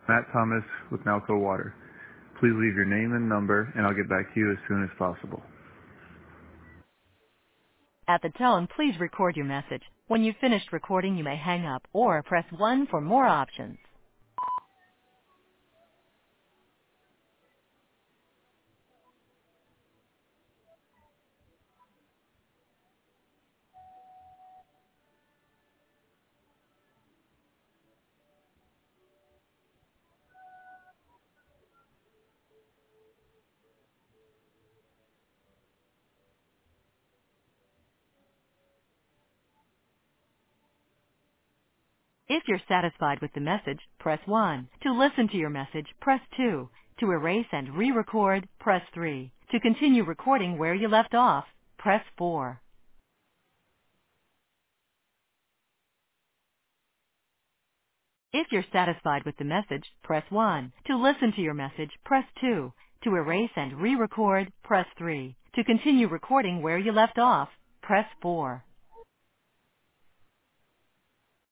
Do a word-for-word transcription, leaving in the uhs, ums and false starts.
Matt Thomas with Nalco Water. Please leave your name and number, and I'll get back to you as soon as possible. At the tone, please record your message. When you've finished recording, you may hang up or press one for more options. If you're satisfied with the message, press one. To listen to your message, press two. To erase and re-record, press three. To continue recording where you left off, press four. If you're satisfied with the message, press one. To listen to your message, press two. To erase and re-record, press three. To continue recording where you left off, press four.